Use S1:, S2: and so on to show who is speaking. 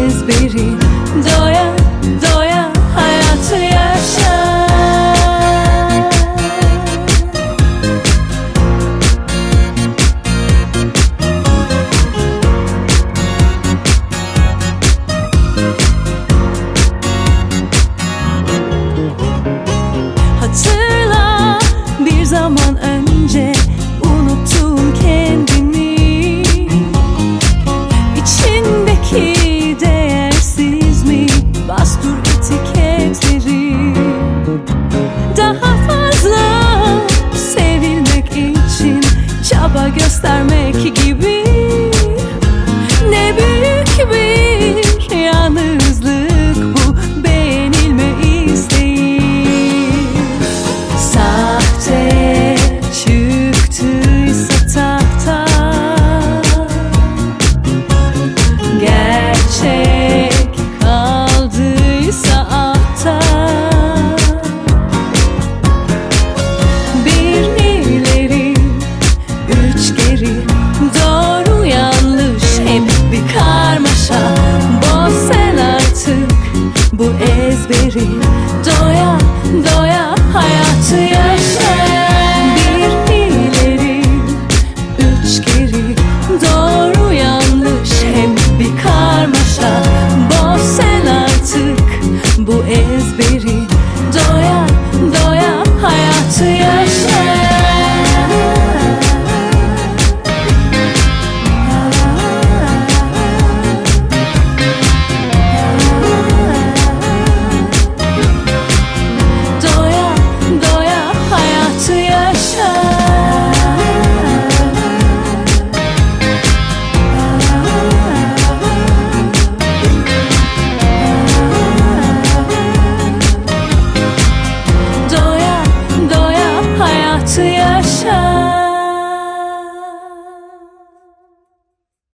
S1: ezberi. Doya doya hayatı yaşa. Hatırla bir zaman önce unuttum kendimi. İçindeki değersiz mi? Bas dur etiketleri. Daha fazla sevilmek için çaba göstermek gibi. Ne büyük bir yalnızlık bu, beğenilme isteği. Sahte çıktıysa tahta, gerçek kaldıysa ahta. Bir ileri, üç geri, doğru yanlış hep bir karmaşa. Boz sen artık bu ezberi. Doya doya hayatı